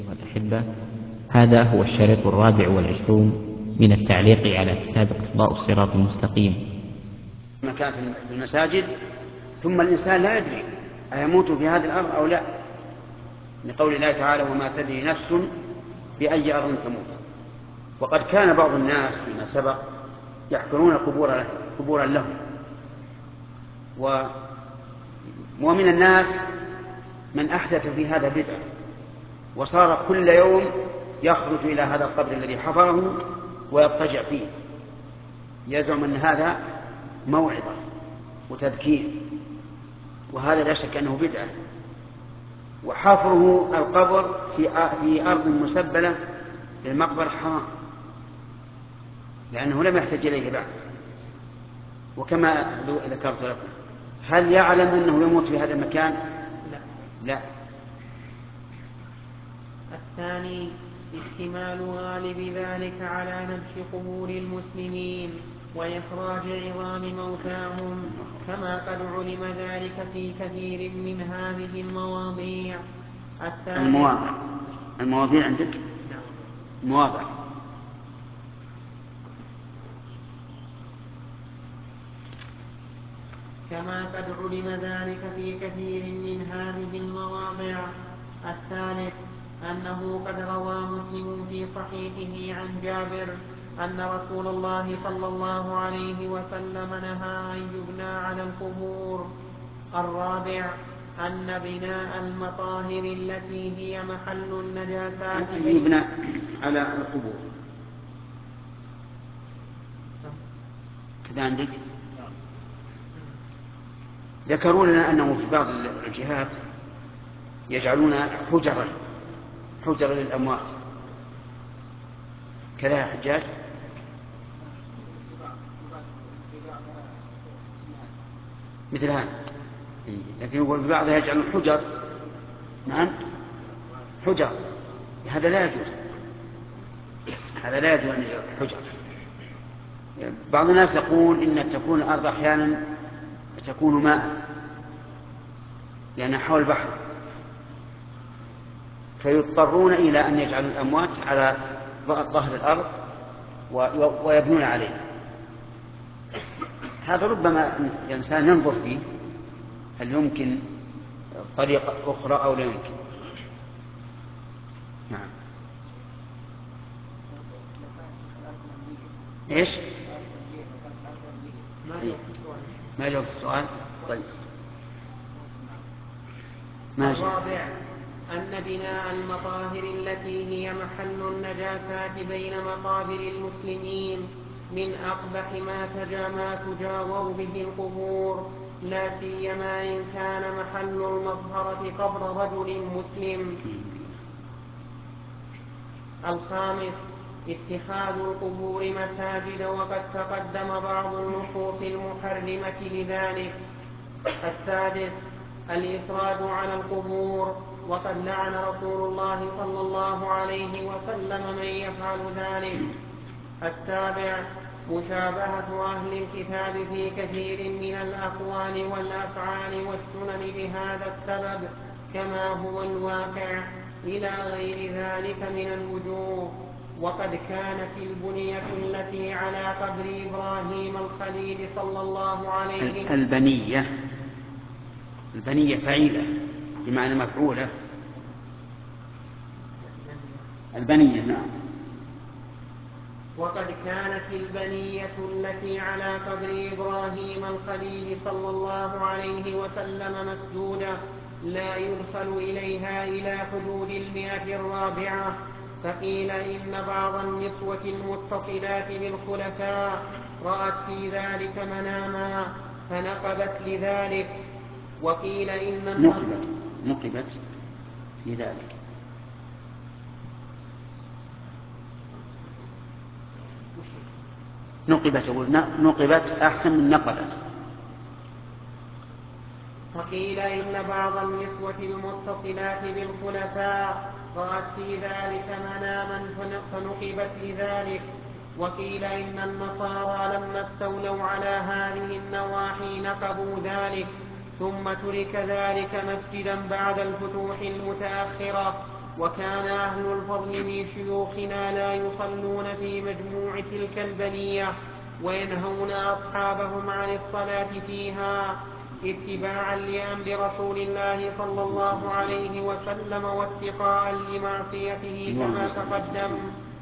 والأحبة، هذا هو الشريط 24 من التعليق على كتاب اقتضاء الصراط المستقيم. مكان في المساجد، ثم الإنسان لا يدري أيموت في هذه الأرض أو لا، لقول الله تعالى: وما تدري نفس بأي أرض تموت. وقد كان بعض الناس فيما سبق يحفرون قبورا لهم، ومن الناس من أحدث في هذا بدعة، وصار كل يوم يخرج إلى هذا القبر الذي حفره ويضطجع فيه، يزعم أن هذا موعظة وتذكير، وهذا لا شك أنه بدعة. وحفره القبر في أرض مسبلة للمقبرة حرام، لأنه لم يحتج إليه بعد. وكما ذكرت لكم، هل يعلم أنه يموت في هذا المكان؟ لا. الثاني اشتمال غالب ذلك على نبش قبور المسلمين وإخراج عظام موتاهم، كما قد علم ذلك في كثير من هذه المواضيع. المواضيع عندك؟ مواضع. كما قد علم ذلك في كثير من هذه المواضع. الثالث أنه قد روى مسلم في صحيحه عن جابر أن رسول الله صلى الله عليه وسلم نهى أن يبنى على القبور. الرابع أن بناء المطاهر التي هي محل النجاسات أن يبنى على القبور كذا عندك. ذكروا لنا أنه في بعض الجهات يجعلون حجرا للأموات، كذا يا حجاج؟ مثل هذا، لكن يقول ببعضها يجعلون حجر. نعم، حجر. هذا لا يجوز، هذا لا يجوز أن يجعل حجر. بعض الناس يقول إن تكون الأرض أحيانا تكون ماء لأنها حول البحر، فيضطرون إلى أن يجعلوا الأموات على ظهر الأرض ويبنون عليه. هذا ربما الإنسان ينظر فيه هل يمكن طريقة أخرى أو لا يمكن. نعم. إيش؟ ما جاوبت السؤال؟ طيب. الرابع أن بناء المطاهر التي هي محل النجاسات بين مقابر المسلمين من أقبح ما تجاور به القبور، لا سيما إن كان محل المظهرة قبر رجل مسلم. الخامس اتخاذ القبور مساجد، وقد تقدم بعض النصوص المحرمة لذلك. السادس الإصرار على القبور، وقد لعن رسول الله صلى الله عليه وسلم من يفعل ذلك. السابع مشابهة أهل الكتاب في كثير من الأقوال والأفعال والسنن بهذا السبب كما هو الواقع، إلى غير ذلك من الوجوه. وقد كانت البنية التي على قبر إبراهيم الخليل صلى الله عليه وسلم البنية فعيلة بمعنى مفعولة. البنية. نعم. وقد كانت البنية التي على قبر إبراهيم الخليل صلى الله عليه وسلم مسدودة لا يدخل إليها إلى حدود 100. فقيل إن بعض النسوة المتصلات بالخلفاء رأت في ذلك مناما فنقبت لذلك. وقيل إن نقبت في ذلك. نقبت أحسن من نقبت. وقيل إن بعض النسوة المتصلات بالخلفاء رأت في ذلك مناما فنقبت لذلك. وقيل إن النصارى لما استولوا على هذه النواحي نقبوا ذلك، ثم ترك ذلك مسجدا بعد الفتوح المتأخرة، وكان أهل الفضل من شيوخنا لا يصلون في مجموع تلك البنية وينهون أصحابهم عن الصلاة فيها اتباعا لأمر رسول الله صلى الله عليه وسلم واتقاء لمعصيته كما تقدم.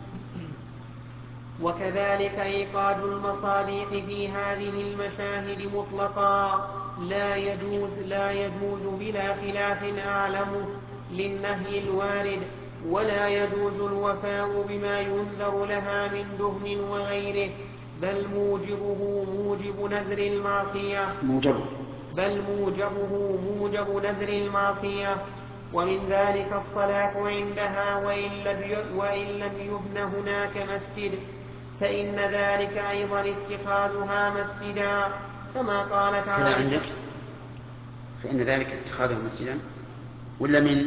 وكذلك إيقاد المصابيح في هذه المشاهد مطلقا لا يجوز بلا خلاف أعلمه للنهي الوارد، ولا يجوز الوفاء بما ينذر لها من دهن وغيره، بل موجبه نذر المعصية. ومن ذلك الصلاة عندها وإن لم يبن هناك مسجد، فإن ذلك أيضا اتخاذها مسجدا كما قال تعالى. عندك فإن ذلك اتخاذها مسجدا ولا من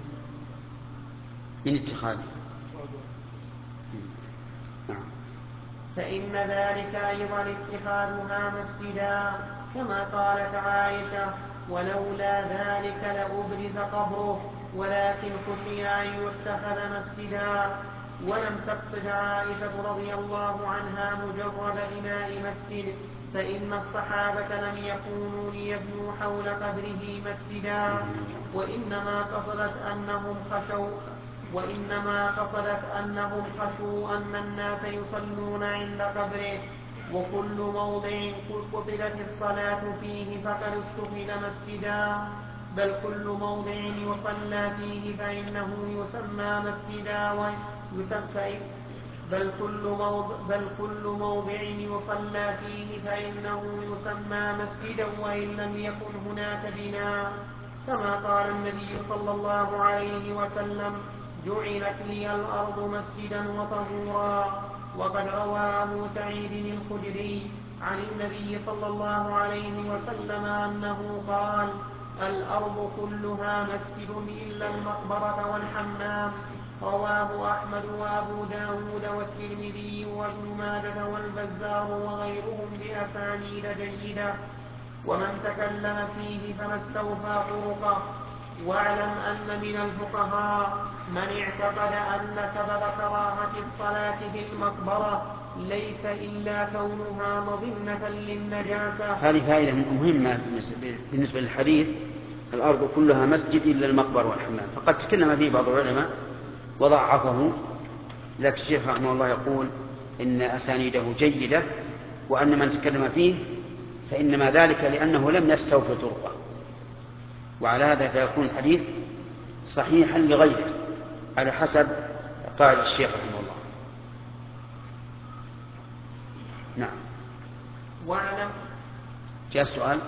اتخاذه؟ فإن ذلك أيضا اتخاذها مسجدا كما قالت عائشة: ولولا ذلك لأبرز قبره ولكن خشي أن يتخذ مسجدا. ولم تقصد عائشة رضي الله عنها مجرد بناء مسجد، فإن الصحابة لم يكونوا ليبنوا حول قبره مسجدا، وإنما قصدت أنهم خشوا أن الناس يصلون عند قبره، وكل موضع قصدت الصلاة فيه فقد اتخذ مسجدا، بل كل موضع يصلى فيه فإنه يسمى مسجدا وإن لم يكن هناك بناء، كما قال النبي صلى الله عليه وسلم: جعلت لي الأرض مسجدا وطهورا. وقد روى أبو سعيد الخدري عن النبي صلى الله عليه وسلم أنه قال: الأرض كلها مسجد إلا المقبرة والحمام. رواه أحمد وأبو داود والترمذي وابن ماجه والبزار وغيرهم بأسانيد جيدة، ومن تكلم فيه فما استوفى طرقه. واعلم أن من الفقهاء من اعتقد أن سبب كراهة الصلاة في المقبرة ليس إلا كونها مظنة للنجاسة. هذه فائدة مهمة بالنسبة للحديث: الأرض كلها مسجد إلا المقبرة والحمام. فقد تكلم فيه بعض العلماء وضعفه، لكن الشيخ رحمه الله يقول إن أسانيده جيدة، وأن من تكلم فيه فإنما ذلك لأنه لم يستوفي طرقه، وعلى هذا فيكون الحديث صحيحا لغيره على حسب قائل الشيخ رحمه الله. نعم. جاء السؤال.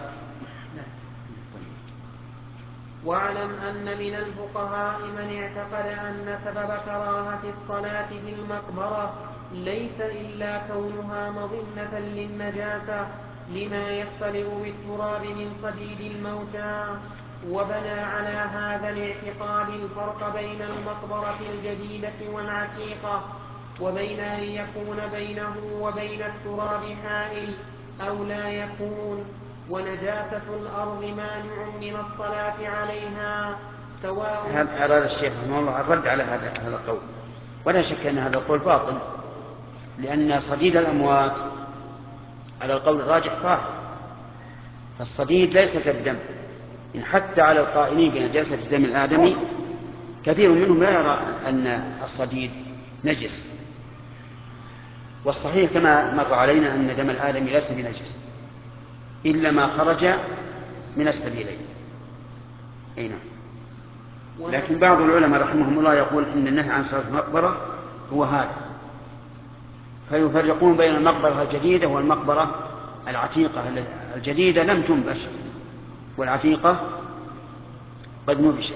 واعلم أن من الفقهاء من اعتقد أن سبب كراهة الصلاة في المقبرة ليس إلا كونها مظنة للنجاسة لما يختلط بالتراب من صديد الموتى، وبنى على هذا الاعتقاد الفرق بين المقبرة الجديدة والعتيقة، وبين أن يكون بينه وبين التراب حائل أو لا يكون. ونجاسة الأرض مانع من الصلاة عليها سواء. أراد الشيخ رحمه الله الرد على هذا القول، ولا شك أن هذا القول باطل، لأن صديد الأموات على القول الراجح طاهر، فالصديد ليس كالدم. إن حتى على القائلين بنجاسة الدم الآدمي كثير منهم لا يرى أن الصديد نجس، والصحيح كما مر علينا أن دم الآدمي ليس بنجس إلا ما خرج من السبيلين. نعم. لكن بعض العلماء رحمهم الله يقول إن النهي عن صلاة المقبرة هو هذا، فيفرقون بين المقبرة الجديدة والمقبرة العتيقة. الجديدة لم تنبش، والعتيقة قد نبشت.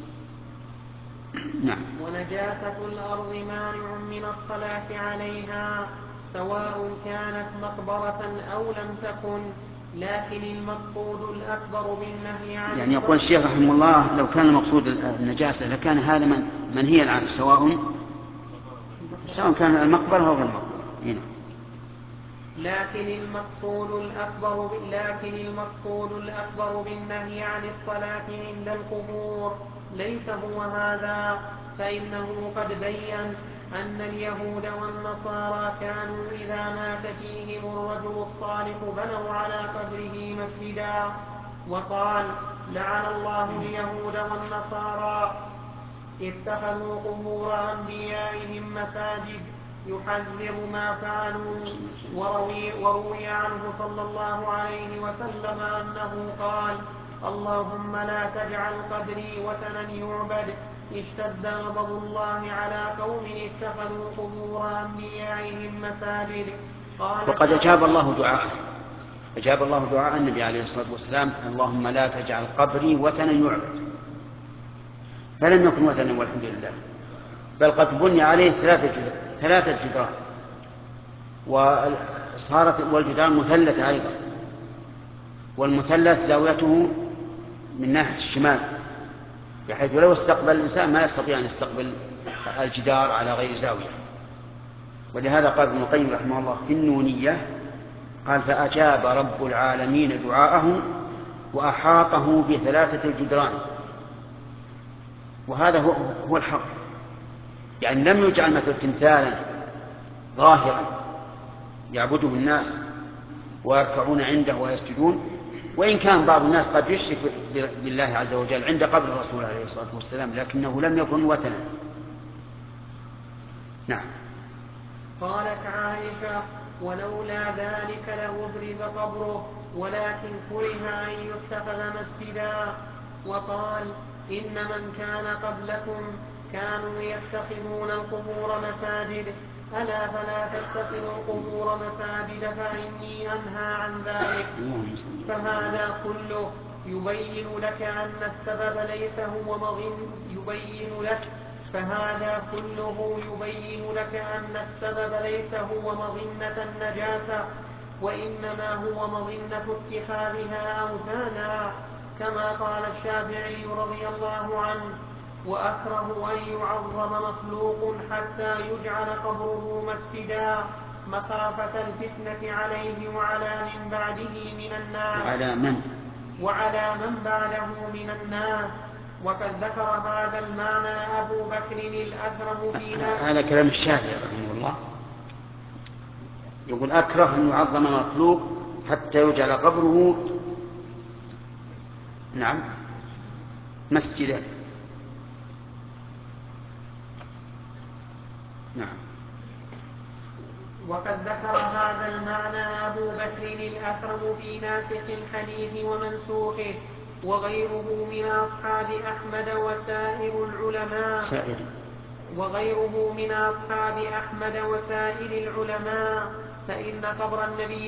نعم. ونجاسة الأرض مانع من الصلاة عليها سواء كانت مقبرة أو لم تكن، لكن المقصود الأكبر بالنهي عن يعني يقول الشيخ رحمه الله لو كان المقصود النجاسة لكان هذا منهيا عنه، سواء كان المقبرة أو غير المقبرة. لكن المقصود الأكبر بالنهي عن الصلاة عند القبور ليس هو هذا، فإنه قد بين أن اليهود والنصارى كانوا إذا مات فيهم الرجل الصالح بنوا على قبره مسجدا. وقال: لعن الله اليهود والنصارى اتخذوا قبور أنبيائهم مساجد، يحذر ما فعلوا. وروي عنه صلى الله عليه وسلم أنه قال: اللهم لا تجعل قبري وثنا يعبد، اشتد غضب الله على قوم اتخذوا قبور أنبيائهم مساجد. وقد أجاب الله دعاء النبي عليه الصلاة والسلام: اللهم لا تجعل قبري وثنا يعبد. فلم يكن وثنا والحمد لله، بل قد بني عليه 3 جدران، والجدران مثلثة أيضا، والمثلث زاويته من ناحية الشمال، بحيث لو استقبل الإنسان ما يستطيع أن يستقبل الجدار على غير زاوية. ولهذا قال ابن القيم رحمه الله في النونية، قال: فأجاب رب العالمين دعاءه وأحاطه ب3 الجدران. وهذا هو الحق، يعني لم يجعل مثل تمثالا ظاهرا يعبده الناس ويركعون عنده ويسجدون، وإن كان بعض الناس قد يشرك بالله عز وجل عند قبر الرسول عليه الصلاة والسلام، لكنه لم يكن وثنا. نعم. قالت عائشة: ولولا ذلك لأبرز قبره، ولكن كره أن يتخذ مسجدا. وقال: إن من كان قبلكم كانوا يتخذون القبور مساجد، ألا فلا تتخذوا القبور مساجد فإني أنهى عن ذلك. فهذا كله يبين لك أن السبب ليس هو مظنة النجاسة، وإنما هو مظنة اتخاذها أوثانا، كما قال الشافعي رضي الله عنه: وأكره أن يعظم مخلوق حتى يجعل قبره مسجدا، مخافة الفتنة عليه وعلى من بعده من الناس. وقد ذكر هذا المعنى أبو بكر الأثرم في نفسه. هذا كلام الشافعي رحمه الله، يقول: أكره أن يعظم مخلوق حتى يجعل قبره مسجدا. نعم. وقد ذكر هذا المعنى أبو بكر الأثرم في ناسخ الحديث ومنسوخه، وغيره من أصحاب أحمد وسائر العلماء، فإن قبر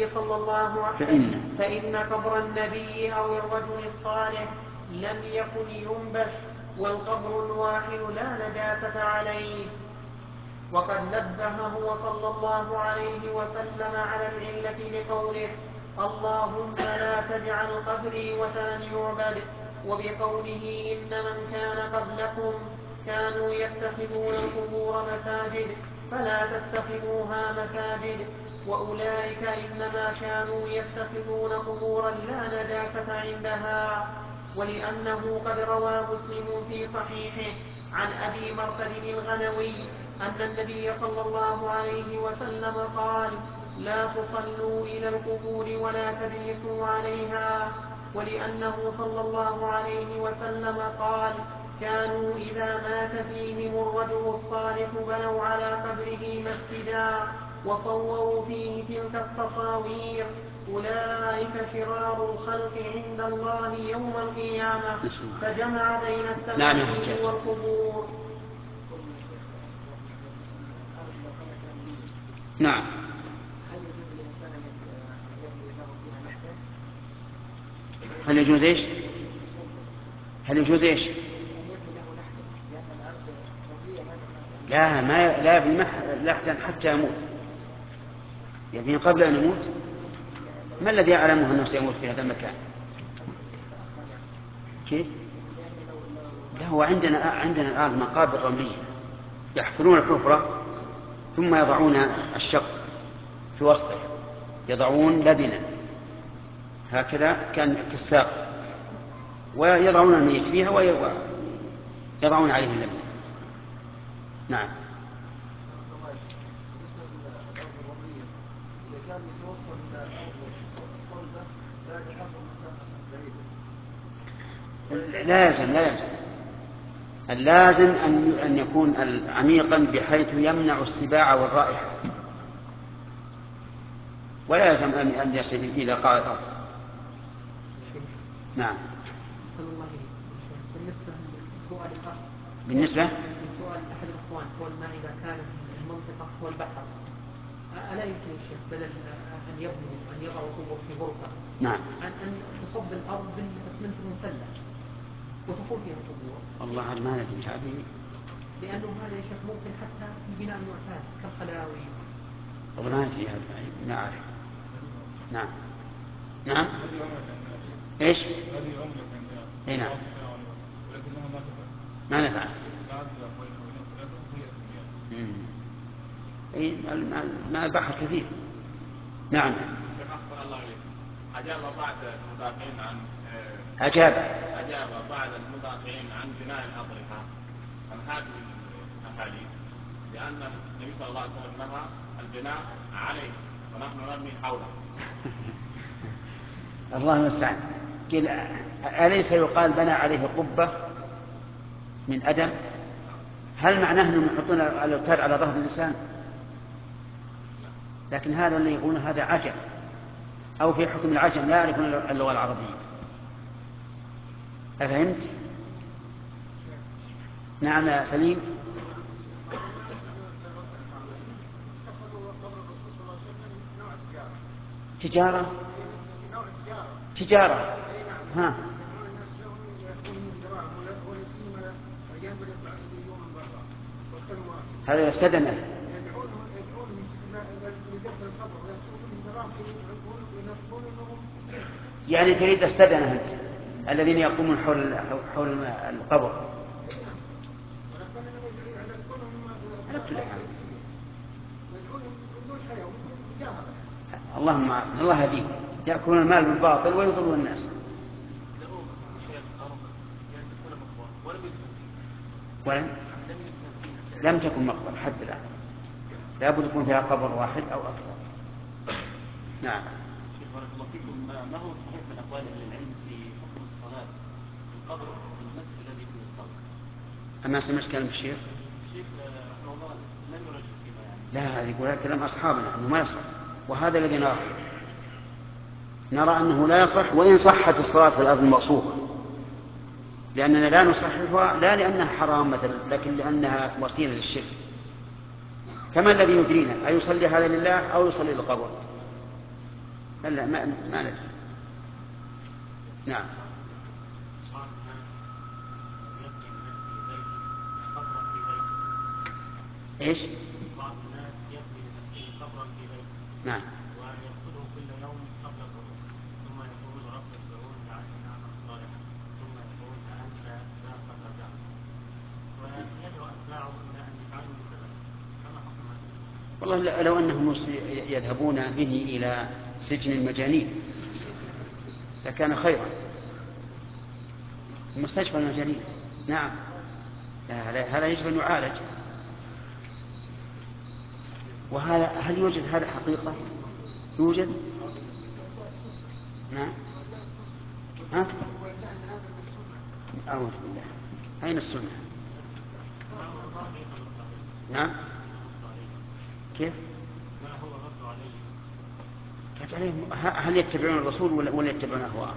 النبي أو الرجل الصالح لم يكن ينبش، والقبر الواحد لا نجاسة عليه. وقد نبه صلى الله عليه وسلم على العلة بقوله: اللهم لا تجعل قبري وثنا يعبد، وبقوله: إن من كان قبلكم كانوا يتخذون القبور مساجد فلا تتخذوها مساجد، وأولئك إنما كانوا يتخذون قبورا لا نجاسة عندها. ولأنه قد روى مسلم في صحيحه عن أبي مرثد الغنوي أن النبي صلى الله عليه وسلم قال: لا تصلوا إلى القبور ولا تجلسوا عليها. ولأنه صلى الله عليه وسلم قال: كانوا إذا مات فيهم الرجل الصالح بنوا على قبره مسجدا وصوروا فيه تلك التصاوير، أولئك شرار الخلق عند الله يوم القيامة. فجمع بين التماثيل والقبور. نعم. هل يجوز ايش؟ لا يبني لحدا حتى يموت، يبني قبل أن يموت. ما الذي يعلمه أنه سيموت في هذا المكان؟ كيف؟ لا، هو عندنا الآن مقابر رملية، يحفرون الحفرة ثم يضعون الشق في وسطه، يضعون لبنا هكذا كان في الساق، ويضعون الميت فيها يضعون عليه اللبن. نعم. لا يلزم اللازم أن يكون عميقا بحيث يمنع السباع والرائحة، ولا يلزم أن يصل فيه إلى قاع الأرض. نعم. بالنسبة لسؤال أحد الأخوان قول ما إذا كانت المنطقة هو البحر، ألا يمكن يا شيخ بدل أن يبنوا أن يضعوا قبور في غرفة، نعم، أن تصب الأرض بالأسمنت المسلح وتكون فيها قبور؟ والله هذا ما ندري هذه، لأنه هذا يا شيخ ممكن حتى في بناء المعتاد كالخلاوي. والله ما ندري هذا، ما أعرف. نعم. نعم. إيش؟ إيه نعم. ما نفع. ما البحر كثير. نعم. أجاب بعض المدافعين عن بناء الأضرحة عن هذه الأحاديث، لأن النبي صلى الله عليه وسلم نهى البناء عليه ونحن نبني حوله. الله المستعان. قيل أليس يقال بنى عليه قبة من أدم؟ هل معناه أنهم يحطون الأوتاد على ظهر الإنسان؟ لكن هذا اللي يقولون هذا عجب، أو في حكم العجم لا يعرفون اللغة العربية. أفهمت؟ نعم يا سليم. تجارة. ها. هذا يستدنه. يعني تريد استدنه الذين يقومون حول القبر. اللهم الله يهديك، يأكلون المال بالباطل ويضلون الناس. لم تكن مقبرة حتى الآن، لابد يكون فيها قبر واحد أو أكثر. نعم. شيخ بارك الله فيكم، ما هو الصحيح من أقوال أهل العلم في حكم الصلاة في القبر والمسجد الذي في القبر؟ أما سمعت كلام الشيخ؟ الشيخ رحمه الله لم يرجح فيما يعني. لا، هذا يقول كلام أصحابنا أنه ما يصح، وهذا الذي نرى أنه لا يصح، وإن صحت الصلاة في الأرض المغصوبة، لأننا لا نصححها لا لأنها حرام مثلا، لكن لأنها وسيلة للشرك. كما الذي يدرينا أيصلي هذا لله أو يصلي للقبر؟ لا، ما ندري. نعم. ايش؟ بعض الناس يبني لنفسه قبرا في بيته. نعم. ويدخله كل يوم قبل الغروب، ثم يقول رب اغفرون جعلني اعمل صالحا، ثم يقول انت لا قد رجعت، ويدعو اتباعه الى ان يفعلوا مثل ذلك. فما حكم هذا؟ والله لو انهم يذهبون به الى سجن المجانين لكان خيرا، مستشفى المجانين. نعم. هذا يجب ان يعالج. وهذا هل يوجد هذا حقيقة؟ يوجد؟ نعم. ها؟ أعوذ بالله. أين السنة؟ نعم. كيف؟ هل يتبعون الرسول ولا يتبعون أهواءهم؟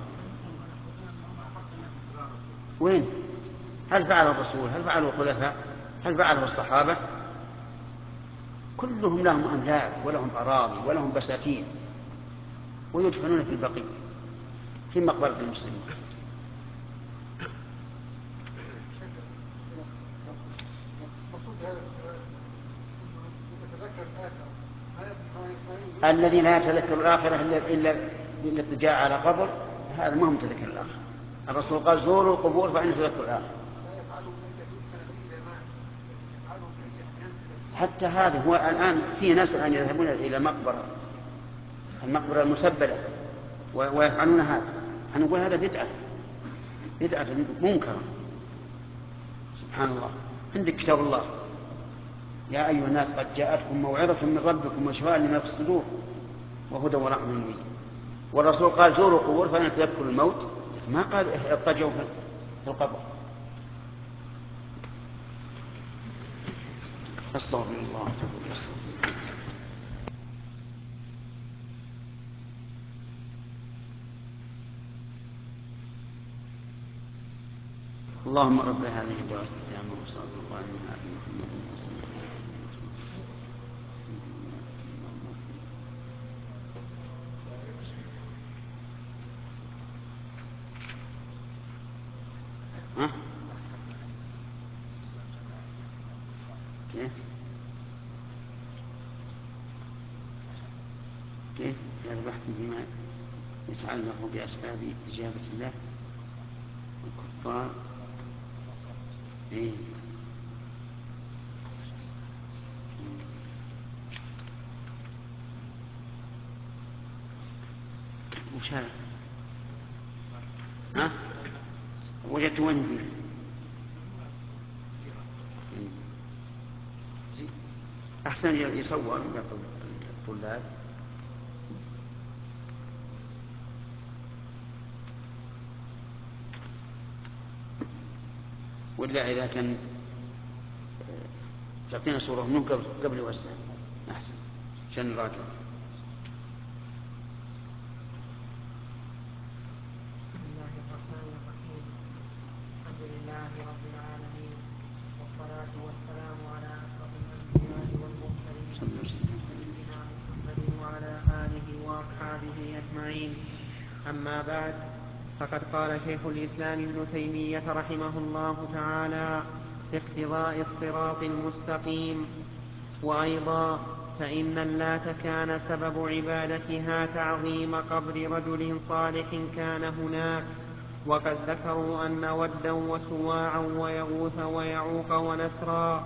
وين؟ هل فعله الرسول؟ هل فعله الخلفاء؟ هل فعله الصحابة؟ كلهم لهم أملاك ولهم أراضي ولهم بساتين، ويدفنون في البقيع في مقبرة المسلمين. الذي لا يتذكر الآخرة إلا بالاضطجاع على قبر، هذا ما هم تذكر الآخرة. الرسول قال زوروا القبور فإن تذكر الآخرة. حتى هذا هو الآن في ناس الآن يذهبون إلى المقبرة المسبلة ويفعلون هذا. نقول هذا بدعة منكرة. سبحان الله. عندك كتاب الله: يا أيها الناس قد جاءتكم موعظة من ربكم وشفاء لما في الصدور وهدى ورحمة للمؤمنين. والرسول قال: زوروا القبور فإن تذكروا الموت، ما قال اضطجعوا في القبر. استغفر الله. اللهم رب هذه الدعوة التامة والصلاة القائمة على محمد ها؟ كيف هذا بحث فيما يتعلق بأسباب إجابة الله الكفار؟ إيه؟ وش هذا؟ ها؟ وجدت وين فيه؟ أحسن يصور الطلاب. ولا إذا كان تعطينا صورة من قبل وهسه أحسن عشان نراجع. بسم الله الرحمن الرحيم. الحمد لله رب العالمين، والصلاة والسلام على أشرف الأنبياء والمرسلين سيدنا محمد وعلى آله وأصحابه أجمعين. أما بعد، فقد قال شيخ الإسلام ابن تيمية رحمه الله تعالى في اقتضاء الصراط المستقيم: وأيضا فإن اللات كان سبب عبادتها تعظيم قبر رجل صالح كان هناك. وقد ذكروا أن ودا وسواعا ويغوث ويعوق ونسرا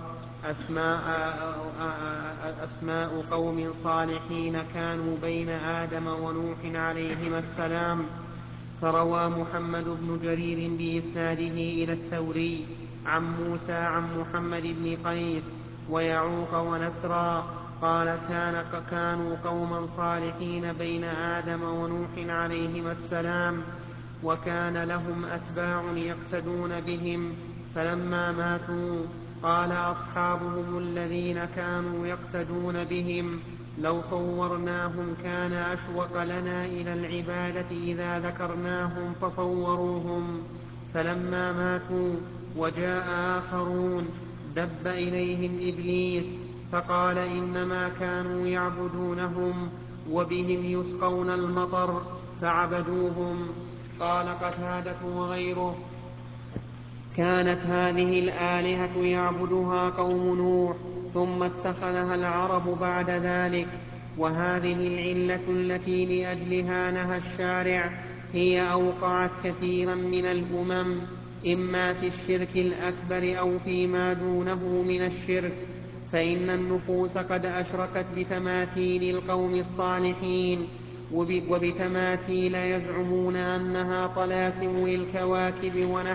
أسماء قوم صالحين كانوا بين آدم ونوح عليهما السلام. فروى محمد بن جرير بإسناده إلى الثوري عن موسى عن محمد بن قيس: ويعوق ونسرا قال كانوا قوما صالحين بين آدم ونوح عليهما السلام، وكان لهم أتباع يقتدون بهم، فلما ماتوا قال أصحابهم الذين كانوا يقتدون بهم: لو صورناهم كان أشوق لنا إلى العبادة إذا ذكرناهم فصوروهم. فلما ماتوا وجاء آخرون دب إليهم إبليس فقال: إنما كانوا يعبدونهم وبهم يسقون المطر فعبدوهم. قال قتادة وغيره: كانت هذه الآلهة يعبدها قوم نوح ثم اتخذها العرب بعد ذلك. وهذه العلة التي لأجلها نهى الشارع هي أوقعت كثيرا من الأمم، إما في الشرك الأكبر أو فيما دونه من الشرك. فإن النفوس قد أشركت بتماثيل القوم الصالحين وبتماثيل يزعمون أنها طلاسم للكواكب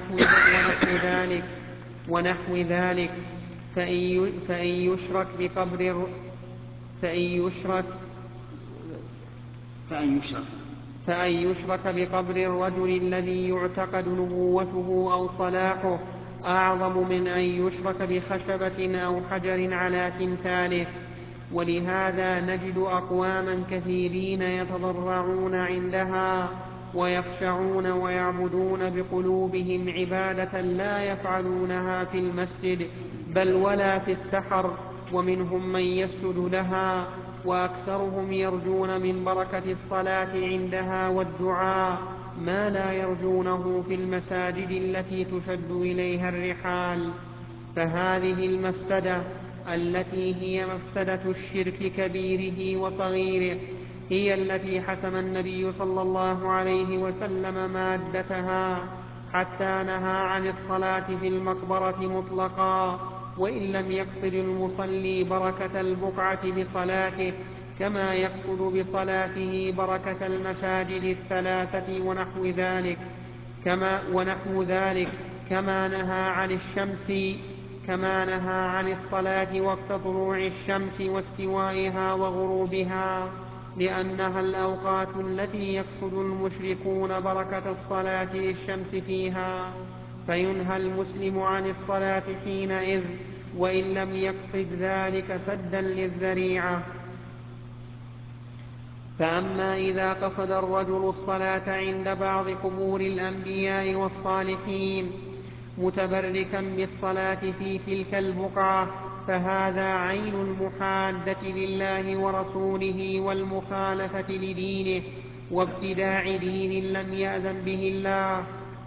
ونحو ذلك فإن يشرك بقبر الرجل الذي يعتقد نبوته أو صلاحه أعظم من أن يشرك بخشبة أو حجر على تمثاله. ولهذا نجد أقواما كثيرين يتضرعون عندها ويخشعون ويعبدون بقلوبهم عبادة لا يفعلونها في المسجد بل ولا في السحر، ومنهم من يسجد لها، وأكثرهم يرجون من بركة الصلاة عندها والدعاء ما لا يرجونه في المساجد التي تشد إليها الرحال. فهذه المفسدة التي هي مفسدة الشرك كبيره وصغيره هي التي حسم النبي صلى الله عليه وسلم مادتها، حتى نهى عن الصلاة في المقبرة مطلقا، وإن لم يقصد المصلي بركة البقعة بصلاته كما يقصد بصلاته بركة المساجد الثلاثة ونحو ذلك كما نهى عن الصلاة وقت طلوع الشمس واستوائها وغروبها، لأنها الأوقات التي يقصد المشركون بركة الصلاة للشمس فيها، فينهى المسلم عن الصلاة حينئذ وإن لم يقصد ذلك سدا للذريعة. فأما إذا قصد الرجل الصلاة عند بعض قبور الأنبياء والصالحين متبركا بالصلاة في تلك البقعة، فهذا عين المحادة لله ورسوله والمخالفة لدينه وابتداع دين لم يأذن به الله.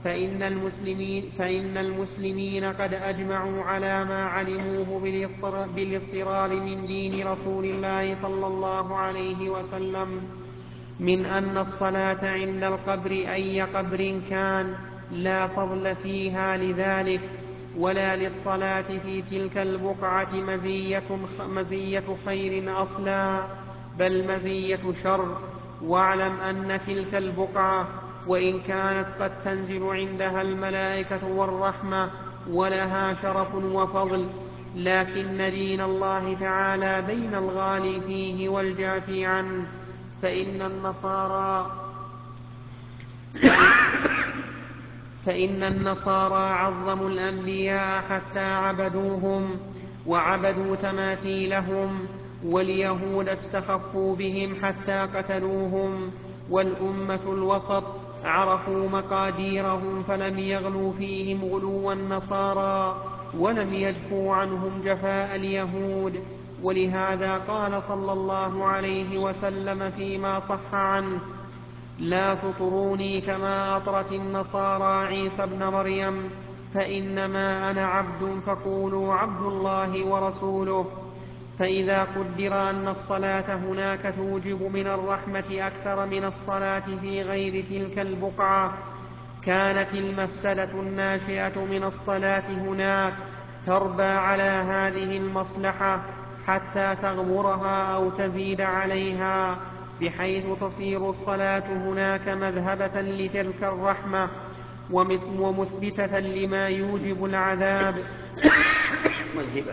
فإن المسلمين قد أجمعوا على ما علموه بالاضطرار من دين رسول الله صلى الله عليه وسلم، من أن الصلاة عند القبر أي قبر كان لا فضل فيها لذلك، ولا للصلاة في تلك البقعة مزية خير أصلا، بل مزية شر. واعلم أن تلك البقعة وإن كانت قد تنزل عندها الملائكة والرحمة ولها شرف وفضل، لكن دين الله تعالى بين الغالي فيه والجافي عنه. فإن النصارى عظموا الأنبياء حتى عبدوهم وعبدوا تماثيلهم، واليهود استخفوا بهم حتى قتلوهم، والأمة الوسط عرفوا مقاديرهم فلم يغلوا فيهم غلو النصارى ولم يجفوا عنهم جفاء اليهود. ولهذا قال صلى الله عليه وسلم فيما صح عنه: لا تطروني كما أطرت النصارى عيسى ابن مريم، فإنما أنا عبد فقولوا عبد الله ورسوله. فإذا قدر أن الصلاة هناك توجب من الرحمة أكثر من الصلاة في غير تلك البقعة، كانت المفسدة الناشئة من الصلاة هناك تربى على هذه المصلحة حتى تغمرها أو تزيد عليها، بحيث تصير الصلاة هناك مذهبة لتلك الرحمة ومثبتة لما يوجب العذاب. مذهبة.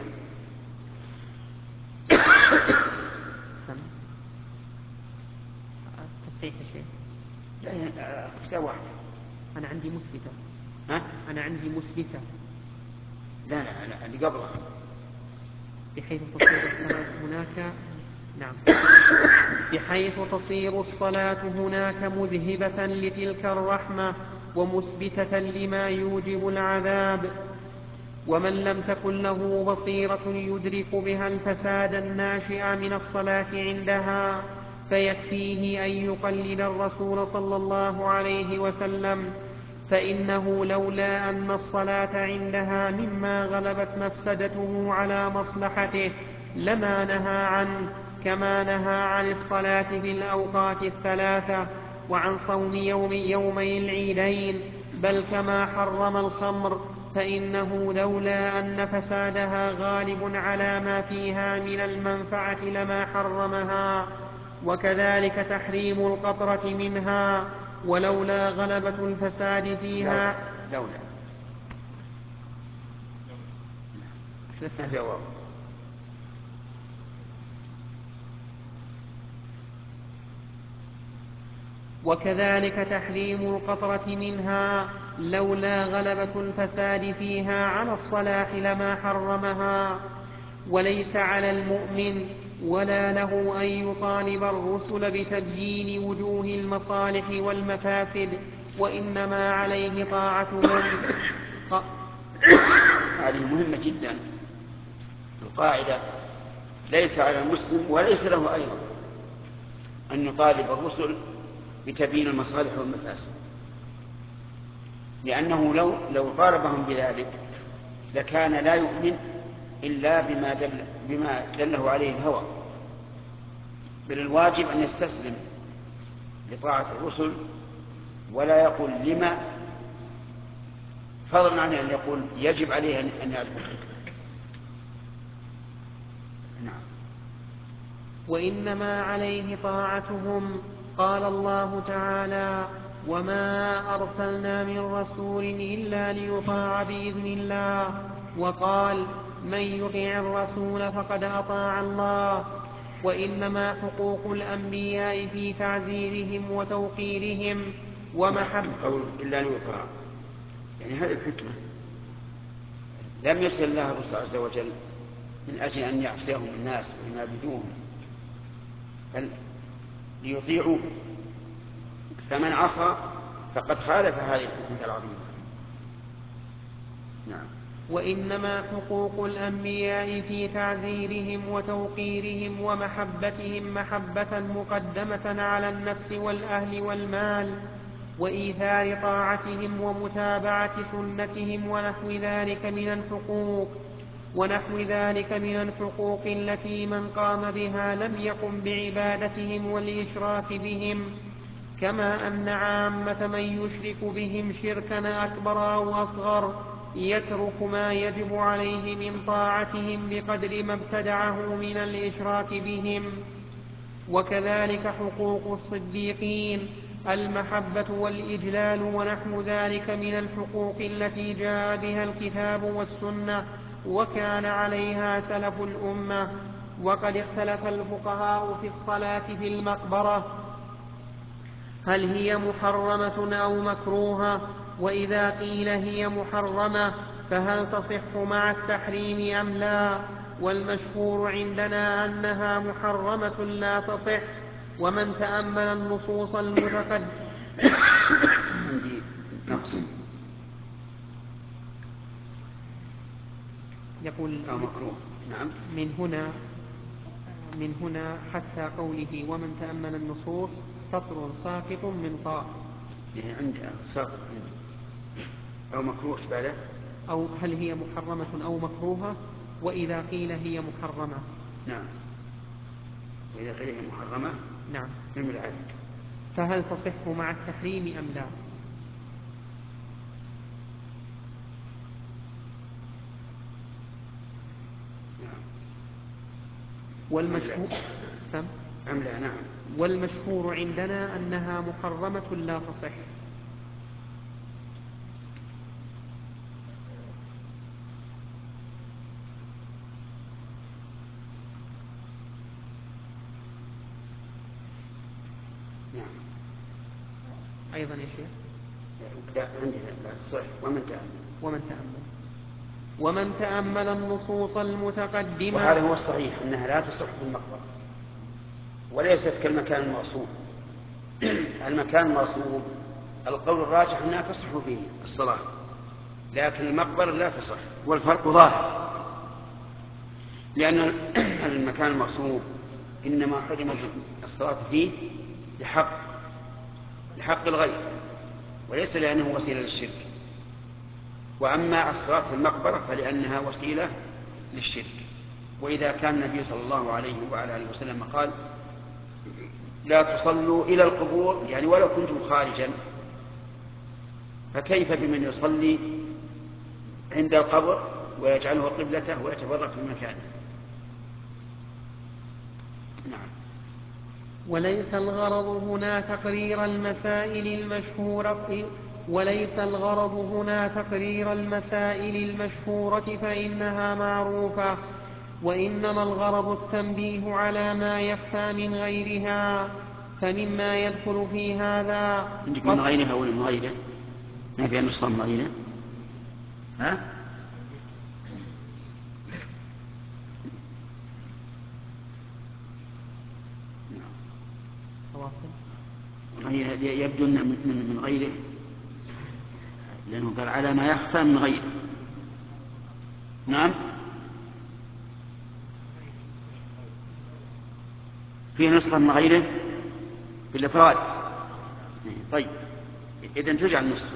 تصحيح يا شيخ. لا كتاب واحد. أنا عندي مثبتة. ها؟ أنا عندي مثبتة. لا اللي قبلها. بحيث تصير الصلاة هناك. نعم. بحيث تصير الصلاة هناك مذهبة لتلك الرحمة ومثبتة لما يوجب العذاب. ومن لم تكن له بصيرة يدرك بها الفساد الناشئ من الصلاة عندها، فيكفيه أن يقلد الرسول صلى الله عليه وسلم، فإنه لولا أن الصلاة عندها مما غلبت مفسدته على مصلحته لما نهى عنه، كما نهى عن الصلاة في الأوقات الثلاثة وعن صوم يومي العيدين، بل كما حرم الخمر، فإنه لولا أن فسادها غالب على ما فيها من المنفعة لما حرمها. وكذلك تحريم القطرة منها، ولولا غلبة الفساد فيها. لولا وكذلك تحريم القطرة منها لولا غلبة الفساد فيها على الصلاة لما حرمها. وليس على المؤمن ولا له أن يطالب الرسل بتبيين وجوه المصالح والمفاسد، وإنما عليه طاعتهم. هذه مهمة جدا. القاعدة: ليس على المسلم وليس له أيضا أن يطالب الرسل بتبيين المصالح والمفاسد، لأنه لو طالبهم بذلك لكان لا يؤمن إلا بما دله عليه الهوى، بل الواجب أن يستسلم لطاعة الرسل ولا يقول لما، فضلا عن أن يقول يجب عليه أن يعلم. نعم. وإنما عليه طاعتهم. قال الله تعالى: وما أرسلنا من رسول إلا ليطاع بإذن الله. وقال من يطع الرسول فقد أطاع الله. وإنما حقوق الأنبياء في تعزيرهم وتوقيرهم ومحبة. قول إلا ليطاع يعني هذه الحكمة، لم يرسل الله الرسول عز وجل من أجل أن يعصيهم الناس وينابذوهم، بل ليطيعوه، فمن عصى فقد خالف هذه الحكمة العظيمة. نعم. وإنما حقوق الأنبياء في تعزيرهم وتوقيرهم ومحبتهم محبة مقدمة على النفس والأهل والمال، وإيثار طاعتهم ومتابعة سنتهم ونحو ذلك من الحقوق التي من قام بها لم يقم بعبادتهم والإشراك بهم، كما أن عامة من يشرك بهم شركا أكبر أو أصغر يترك ما يجب عليه من طاعتهم بقدر ما ابتدعه من الإشراك بهم. وكذلك حقوق الصديقين المحبة والإجلال ونحو ذلك من الحقوق التي جاء بها الكتاب والسنة وكان عليها سلف الأمة. وقد اختلف الفقهاء في الصلاة في المقبرة هل هي محرمة أو مكروهة، وإذا قيل هي محرمة فهل تصح مع التحريم أم لا؟ والمشهور عندنا أنها محرمة لا تصح. ومن تأمل النصوص المتقدمة عندي نقص يقول أو مكروه. نعم. من هنا حتى قوله ومن تأمل النصوص سطر ساقط من طاء. عندي ساقط أو مكروه بعده، أو هل هي محرمة أو مكروهة، وإذا قيل هي محرمة. نعم. وإذا قيل هي محرمة نعم من العدل فهل تصح مع التحريم أم لا؟ والمشهور أم لا؟ نعم. والمشهور عندنا أنها محرمة لا تصح. نعم. أيضا يا شيخ لا عندي لا تصح. ومن تأمل النصوص المتقدمة. وهذا هو الصحيح أنها لا تصح في المقبرة، وليست كالمكان المغصوب. المكان المغصوب القول الراجح أنها تصح فيه الصلاة، لكن المقبرة لا تصح، والفرق ظاهر، لأن المكان المغصوب إنما حرم الصلاة فيه لحق الغير، وليس لأنه وسيلة للشرك. وأما الصلاة في المقبرة فلأنها وسيلة للشرك. وإذا كان النبي صلى الله عليه وعلى آله وسلم قال لا تصلوا إلى القبور، يعني ولو كنتم خارجا، فكيف بمن يصلي عند القبر ويجعله قبلته ويتبرك من مكانه؟ نعم. وليس الغرض هنا تقرير المسائل المشهورة فإنها معروفة، وإنما الغرض التنبيه على ما يخفى من غيرها. فمما يدخل في هذا من غيرها ولا من غيره؟ ما بين نسخة من غيره؟ ها؟ يبدو من غيره، لأنه قال على ما يخفى من غيره. نعم. في نسخة من غيره بالإفراد. طيب إذن تجعل نسخة.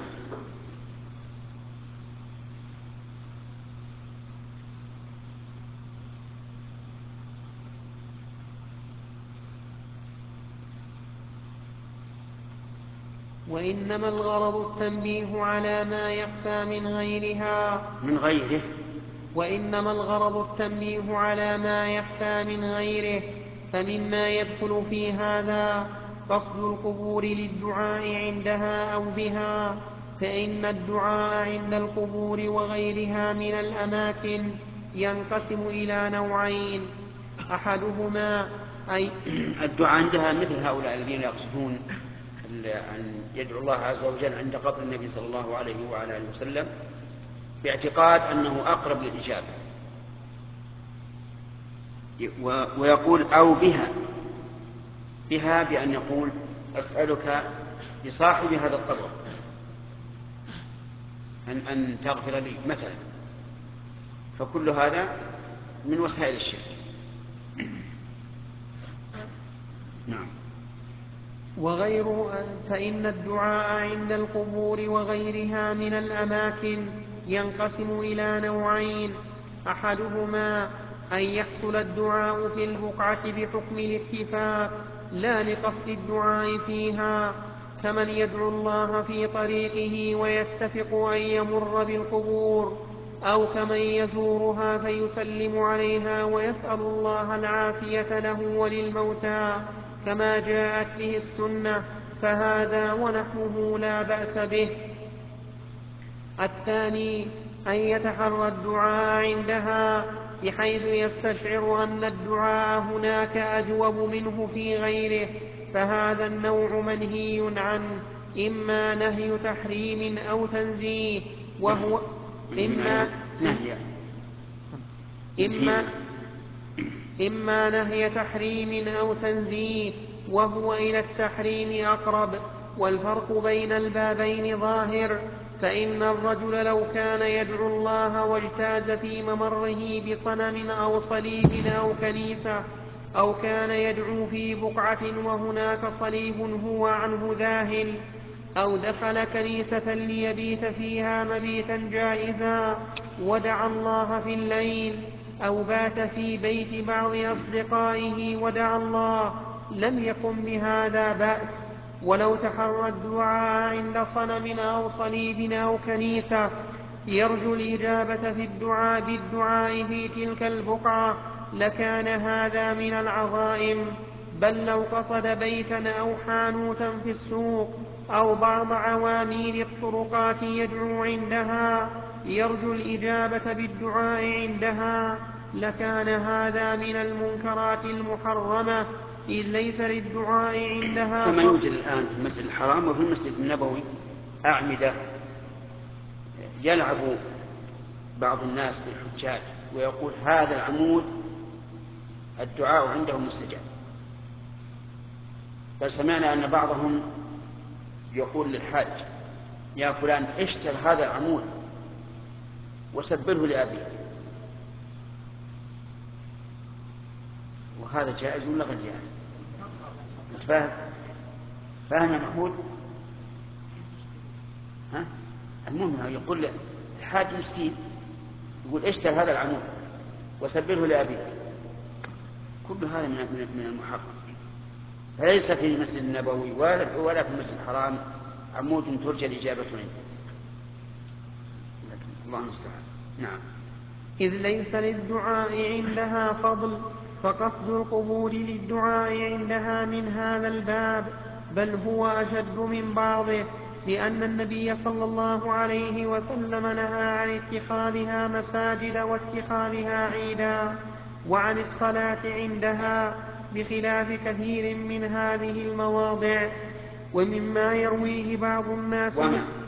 وإنما الغرض التنبيه على ما يخفى من غيرها. وإنما الغرض التنبيه على ما يخفى من غيره. فمما يدخل في هذا قصد القبور للدعاء عندها أو بها، فإن الدعاء عند القبور وغيرها من الأماكن ينقسم إلى نوعين: أحدهما أي الدعاء عندها مثل هؤلاء الذين يقصدون أن يدعو الله عز وجل عند قبر النبي صلى الله عليه وعلى آله وسلم باعتقاد أنه أقرب للإجابة، ويقول أو بها بأن يقول أسألك لصاحب هذا القبر أن تغفر لي مثلا. فكل هذا من وسائل الشرك. نعم. فإن الدعاء عند القبور وغيرها من الأماكن ينقسم إلى نوعين: أحدهما أن يحصل الدعاء في البقعة بحكم الاتفاق لا لقصد الدعاء فيها، كمن يدعو الله في طريقه ويتفق أن يمر بالقبور، أو كمن يزورها فيسلم عليها ويسأل الله العافية له وللموتى كما جاءت به السنة، فهذا ونحوه لا بأس به. الثاني أن يتحرى الدعاء عندها بحيث يستشعر أن الدعاء هناك أجوب منه في غيره، فهذا النوع منهي عنه، إما نهي تحريم أو تنزيه، وهو إما نهي تحريم أو تنزيه، وهو إلى التحريم أقرب. والفرق بين البابين ظاهر، فإن الرجل لو كان يدعو الله واجتاز في ممره بصنم أو صليب أو كنيسة، أو كان يدعو في بقعة وهناك صليب هو عنه ذاهل، أو دخل كنيسة ليبيت فيها مبيتا جائزا ودعا الله في الليل، أو بات في بيت بعض أصدقائه ودعا الله، لم يكن بهذا بأس. ولو تحرى الدعاء عند صنم أو صليب أو كنيسة يرجو الإجابة في بالدعاء في تلك البقعة لكان هذا من العظائم. بل لو قصد بيتا أو حانوتا في السوق أو بعض عواميد الطرقات يدعو عندها يرجو الإجابة بالدعاء عندها لكان هذا من المنكرات المحرمة، إذ ليس للدعاء عندها كما يوجد الآن في المسجد الحرام وفي المسجد النبوي أعمدة يلعب بعض الناس بالحجاج ويقول هذا العمود الدعاء عنده مستجاب. بل سمعنا أن بعضهم يقول للحاج يا فلان اشتر هذا العمود وسبله لأبيك، وهذا جائز ولا غير جائز؟ فاهم يا محمود؟ المهم يقول الحاج مسكين يقول اشتر هذا العمود وسبله لأبيك، كل هذا من المحرم. فليس في المسجد النبوي ولا في المسجد الحرام عمود ترجى الإجابة عنده، الله المستعان. نعم. إذ ليس للدعاء عندها فضل، فقصد القبور للدعاء عندها من هذا الباب، بل هو أشد من بعضه، لأن النبي صلى الله عليه وسلم نهى عن اتخاذها مساجد واتخاذها عيدا، وعن الصلاة عندها، بخلاف كثير من هذه المواضع. ومما يرويه بعض الناس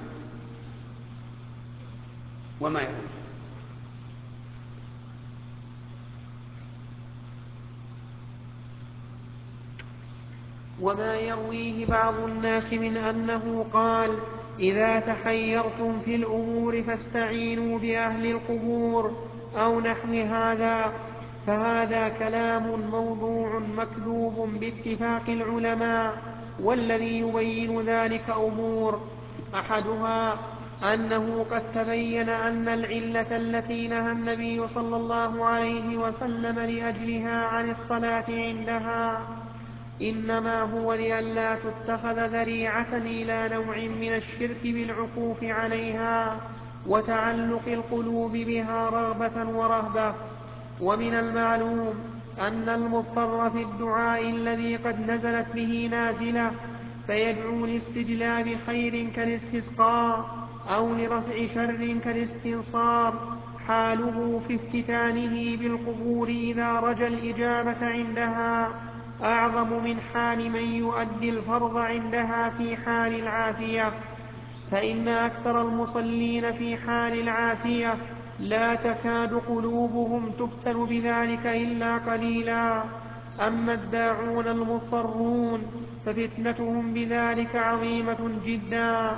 وما يرويه بعض الناس من أنه قال إذا تحيرتم في الأمور فاستعينوا بأهل القبور أو نحو هذا، فهذا كلام موضوع مكذوب باتفاق العلماء. والذي يبين ذلك أمور: أحدها أنه قد تبين أن العلة التي نهى النبي صلى الله عليه وسلم لأجلها عن الصلاة عندها إنما هو لئلا تتخذ ذريعة إلى نوع من الشرك بالعكوف عليها وتعلق القلوب بها رغبة ورهبة. ومن المعلوم أن المضطر في الدعاء الذي قد نزلت به نازلة فيدعو لاستجلاب خير كالاستسقاء أو لرفع شر كالاستنصار حاله في افتتانه بالقبور إذا رجا الإجابة عندها أعظم من حال من يؤدي الفرض عندها في حال العافية، فإن أكثر المصلين في حال العافية لا تكاد قلوبهم تفتن بذلك إلا قليلا. أما الداعون المضطرون ففتنتهم بذلك عظيمة جدا.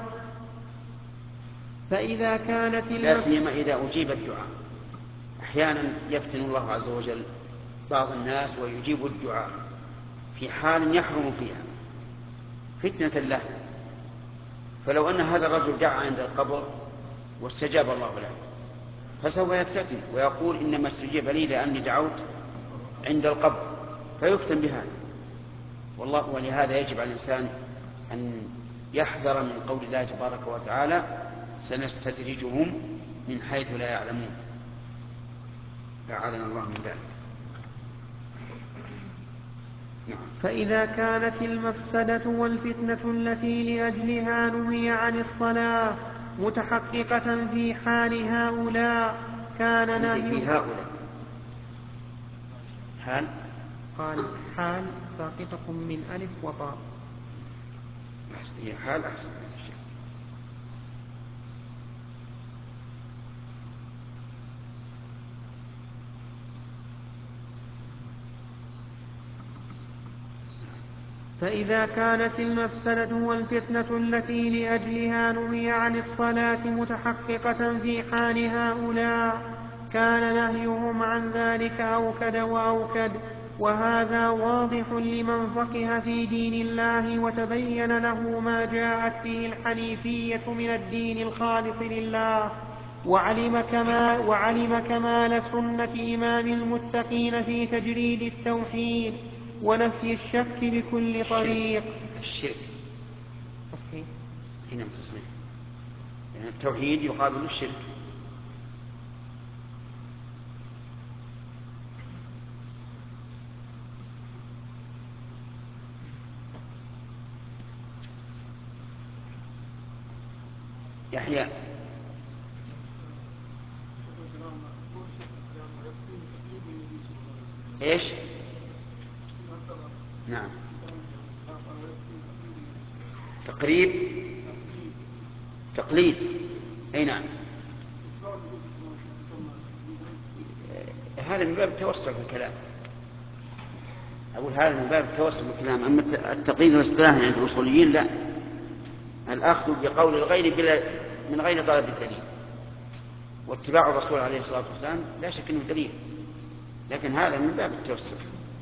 فإذا كانت لا سيما إذا أجيب الدعاء. أحيانا يفتن الله عز وجل بعض الناس ويجيب الدعاء في حال يحرم فيها فتنة له، فلو أن هذا الرجل دعا عند القبر واستجاب الله له فسوف يفتتن ويقول إنما استجيب لي لأني دعوت عند القبر، فيفتن بهذا. والله ولهذا يجب على الإنسان أن يحذر من قول الله تبارك وتعالى سنستدرجهم من حيث لا يعلمون، أعاذنا الله من ذلك. فإذا كانت المفسدة والفتنة التي لأجلها نهي عن الصلاة متحققة في حال هؤلاء كان نهي في هؤلاء حال قال حال ساقطة من ألف وطاء. هي حال أحسن. فإذا كانت المفسدة والفتنة التي لأجلها نهي عن الصلاة متحققة في حال هؤلاء كان نهيهم عن ذلك أوكد وأوكد، وهذا واضح لمن فقه في دين الله وتبين له ما جاءت به الحنيفية من الدين الخالص لله، وعلم كمال سنة إمام المتقين في تجريد التوحيد ونفي الشك بكل طريق. الشرك تصحيح هنا تصحيح، يعني التوحيد يقابل الشرك. يحيى ايش؟ نعم تقليد اي نعم، هذا من باب التوسع في الكلام. أقول هذا من باب التوسع في الكلام. أما التقليد الاصطلاحي عند الأصوليين لا، الأخذ بقول الغير من غير طلب الدليل، واتباع الرسول عليه الصلاة والسلام لا شك أنه دليل، لكن هذا من باب التوسع.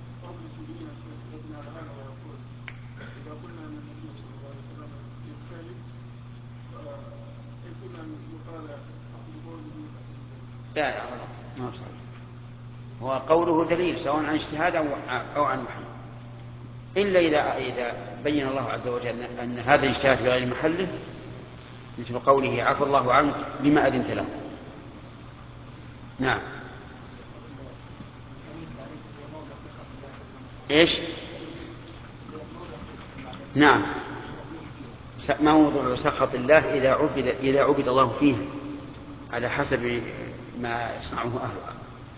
لا ما هو صحيح، هو قوله دليل سواء عن اجتهاد أو عن وحي، إلا إذا بين الله عز وجل أن هذا الاجتهاد في غير محله، مثل قوله عفى الله عنك بما أذنت له. نعم إيش؟ نعم موضع سخط الله إذا عبد الله فيه على حسب ما يصنعه أهلها،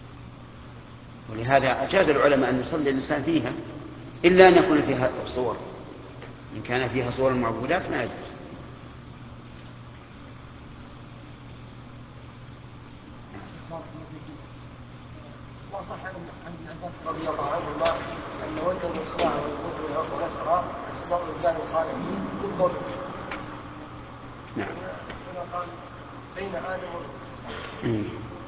ولهذا أجاز العلماء أن يصلي الإنسان فيها إلا أن يكون فيها صور، إن كان فيها صور المعبودات ما يجوز. ما صح عن عباس رضي الله عنهما أن ولد الإصلاح والوجه والأرض والأسرى أسباب رجال صالحين بالظلم. نعم. هنا قال بين آدم